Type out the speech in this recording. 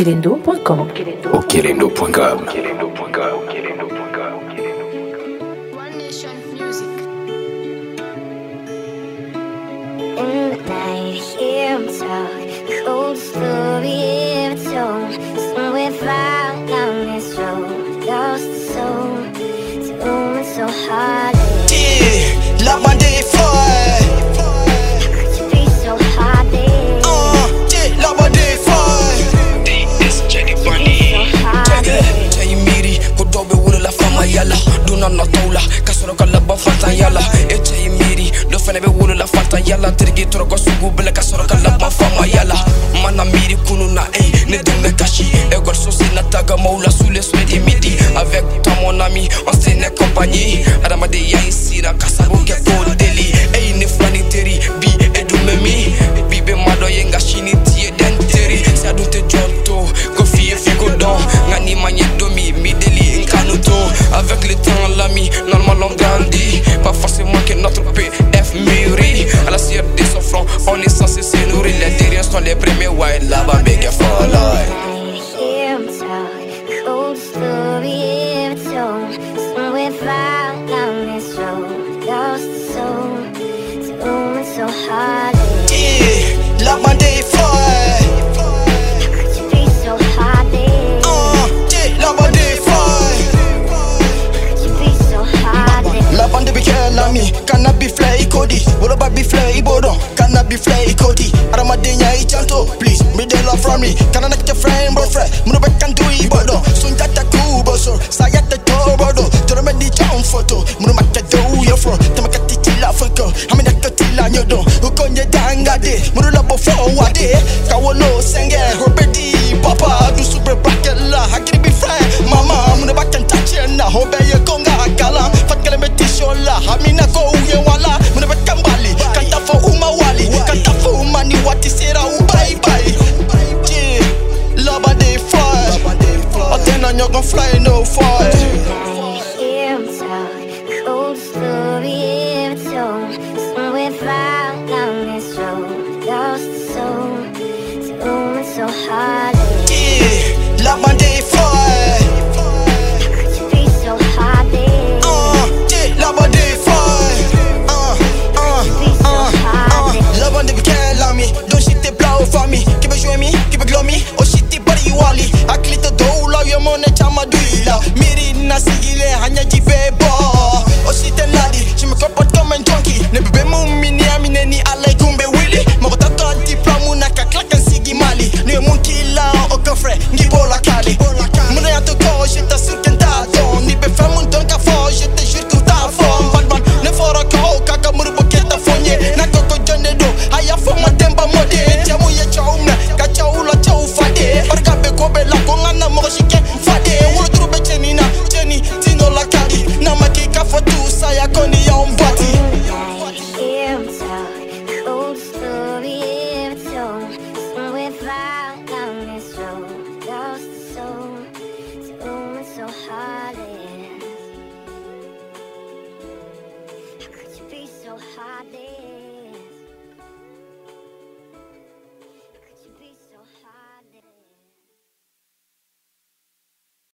Okelendo.com. Okelendo.com. One Nation Music. In the night, hear him talk. Cold story ever told. Somewhere far down this road, lost the soul. To whom it's so hard. Yeah, la bande est folle. How could you be so hard? Yeah, la bande est folle. This Jenny So Bunny. hard. Tell you miri, ko dobe wula la fama yala. Duna na tola, kasoro ka laba fata yala. Tell you miri, do fene be wula la fata yala. Tergi toro ko sugu bele kasoro ka laba fama yala. Mana miri kunu na ne dume kashi. Egor sosi na taga maula sous les soins midi. Avec toi mon ami, on s'est né compagnie. Adamade ya isira kasabo ke to deli. Ne flani teri bi edume mi. Bibe mado yenga shini tie denteri. Sa dute jonto, kofi e figo don. Ngani manye domi, mi deli inkanuto. Avec le temps l'ami, normal on grandit. Pas forcément que notre PF mûrit. À la sierre de son front, on est censé se nourrir. Les terriens sont les premiers white là-bas, big and fall. Hear him talk, cold story ever told. Somewhere far down this road, lost the soul. To whom it's so hard. Yeah, la bande est folle. How could you be so hard? Yeah, la bande est folle. How could you be so hard? La bande be care lami, kana be fly kodi. Wolo ba be fly ibodon, kana be fly kodi. Aramadenya ichanto, please, me de la from me. Kana nak te friend bro friend, muno be kan do ibodon. Sunta ta kubo so, saya te tobodo. Joro me di chon photo, muno makka do your front. Tamaka titila foko, amina katila nyodo. Ukonye dangade, muno labo forward. Kawolo senge, hobedi papa, du super bakela. Hakiri be friend, mama, muno bakan tachena, hobe konga akala. Fatkele me tishola, amina ko uye wala. Muno be kambali, kanta fo umawali, kanta fo umani wati sera bye bye. Yeah, laba de fire. Atena nyogon fly no fire. Hear him talk, cold story ever told. Somewhere far down this road, lost the soul. To whom it's so hard. Yeah, la bande est folle. How could you be so hard? Yeah, la bande est folle. Be so hard. La bande be care lami, don't shit te blau fami. Keep join me, keep glomy. Oh shit te body wali. Aklito do la yo mone chama duila. Miri na sigile hanya jibebo. Oh shit te ladi, she me comfort comme un junkie. Ne bebe mumi ni amine ni alay kumbe willy. Mokota tanti plamuna ka klaka sigi mali. Ne mun kila o kofre, ngi bola kali. Mune ya to ko shit ta surkenta don. Ni be famun don ka fo, je te jure tout ta forme. Ban ne fora ko kaka muru boketa fonye. Na koko jonde do, haya fo matemba mode. Jamu ye chaume, ka chaula chau fade. Orga be ko be la ko ngana mo shike fade. Wuro duru be chenina, cheni tino la kadi. Na makika fo tu saya koni ya umbati. Hear him talk, cold story ever told. Somewhere far down this road, lost the soul. To whom it's so hard. How could you be so hard?